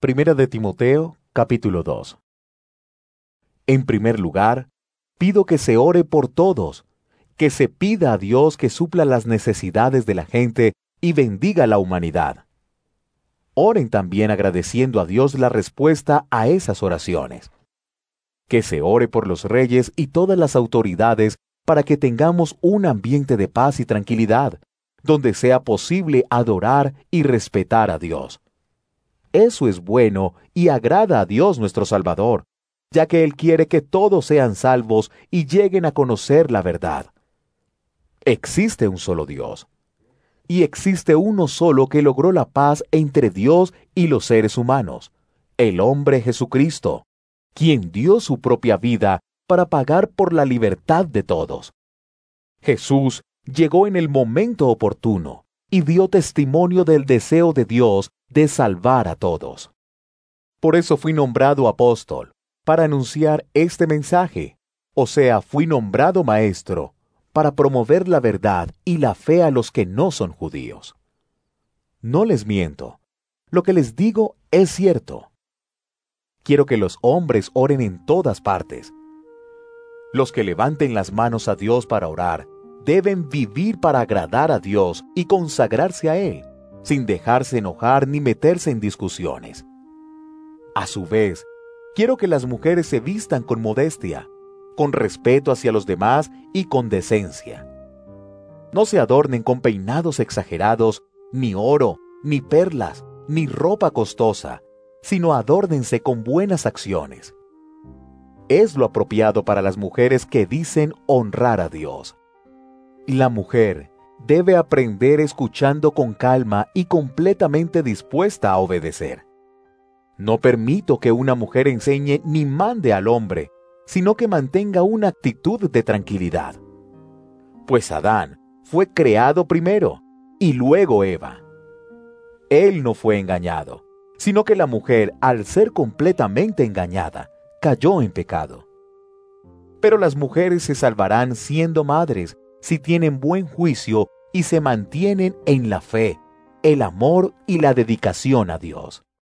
Primera de Timoteo, capítulo 2. En primer lugar, pido que se ore por todos, que se pida a Dios que supla las necesidades de la gente y bendiga la humanidad. Oren también agradeciendo a Dios la respuesta a esas oraciones. Que se ore por los reyes y todas las autoridades para que tengamos un ambiente de paz y tranquilidad, donde sea posible adorar y respetar a Dios. Eso es bueno y agrada a Dios nuestro Salvador, ya que Él quiere que todos sean salvos y lleguen a conocer la verdad. Existe un solo Dios, y existe uno solo que logró la paz entre Dios y los seres humanos, el hombre Jesucristo, quien dio su propia vida para pagar por la libertad de todos. Jesús llegó en el momento oportuno y dio testimonio del deseo de Dios de salvar a todos. Por eso fui nombrado apóstol, para anunciar este mensaje, o sea, fui nombrado maestro, para promover la verdad y la fe a los que no son judíos. No les miento, lo que les digo es cierto. Quiero que los hombres oren en todas partes. Los que levanten las manos a Dios para orar, deben vivir para agradar a Dios y consagrarse a Él, sin dejarse enojar ni meterse en discusiones. A su vez, quiero que las mujeres se vistan con modestia, con respeto hacia los demás y con decencia. No se adornen con peinados exagerados, ni oro, ni perlas, ni ropa costosa, sino adórnense con buenas acciones. Es lo apropiado para las mujeres que dicen honrar a Dios. La mujer debe aprender escuchando con calma y completamente dispuesta a obedecer. No permito que una mujer enseñe ni mande al hombre, sino que mantenga una actitud de tranquilidad. Pues Adán fue creado primero y luego Eva. Él no fue engañado, sino que la mujer, al ser completamente engañada, cayó en pecado. Pero las mujeres se salvarán siendo madres si tienen buen juicio y se mantienen en la fe, el amor y la dedicación a Dios.